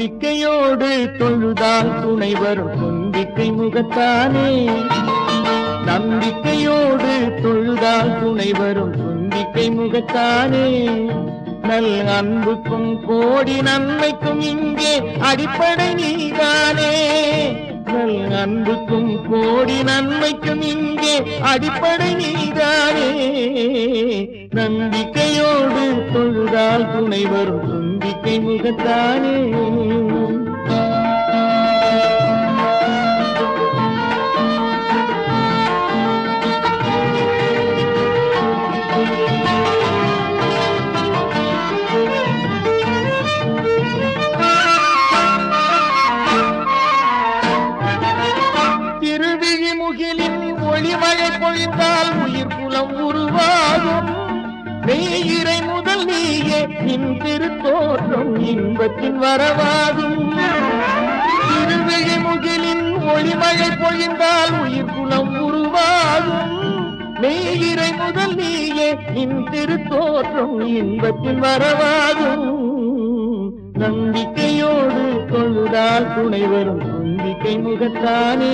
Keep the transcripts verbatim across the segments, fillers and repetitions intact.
நம்பிக்கையோடு தொழுதால் துணை வரும் தும்பிக்கை முகத்தானே. நம்பிக்கையோடு தொழுதால் துணை வரும் தும்பிக்கை முகத்தானே. நல் அன்புக்கும் கோடி நன்மைக்கும் இங்கே அடிப்படை நீதானே. நல் அன்புக்கும் கோடி நன்மைக்கும் இங்கே அடிப்படை நீதானே. நம்பிக்கையோடு தொழுதால் துணை வரும் தும்பிக்கை முகத்தானே. ஒளிமழை பொழிந்தால் உயிர் புலம் உருவாகும். மெய்யிறை முதல் நீயே நின் திருத்தோற்றம் இன்பத்தின் வரவாகும். திருவிழி முகிலின் ஒளிமழை பொழிந்தால் உயிர் புலம் உருவாகும். மெய்யிறை முதல் நீயே நின் திருத்தோற்றம் இன்பத்தின் வரவாகும். நம்பிக்கையோடு தொழுதால் துணை வரும் தும்பிக்கை முகத்தானே.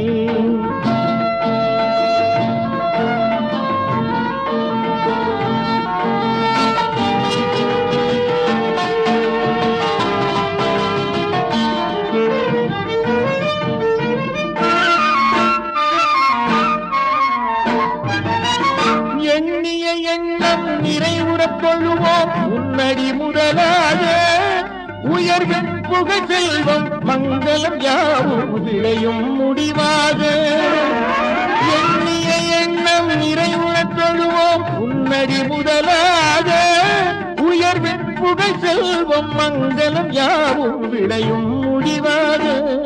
எண்ணிய எண்ணம் நிறைவுறத் தொழுவோம் உன்னடி முதலாக. உயர்வின் புகழ் செல்வம் மங்களம் யாவும் விளையும் முடிவாக. எண்ணிய எண்ணம் நிறைவுறத் தொழுவோம் உன்னடி முதலாக. உயர்வின் புகழ் செல்வம் மங்களம் யாவும் விளையும் முடிவாக.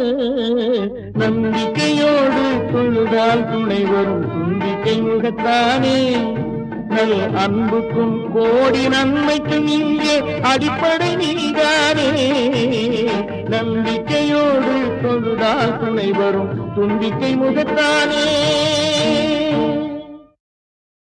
நம்பிக்கையோடு தொழுதால் துணை வரும் தும்பிக்கை முகத்தானே. நல் அன்புக்கும் கோடி நன்மைக்கும் இங்கே அடிப்படை நீதானே. நம்பிக்கையோடு தொழுதால் துணை வரும் தும்பிக்கை முகத்தானே.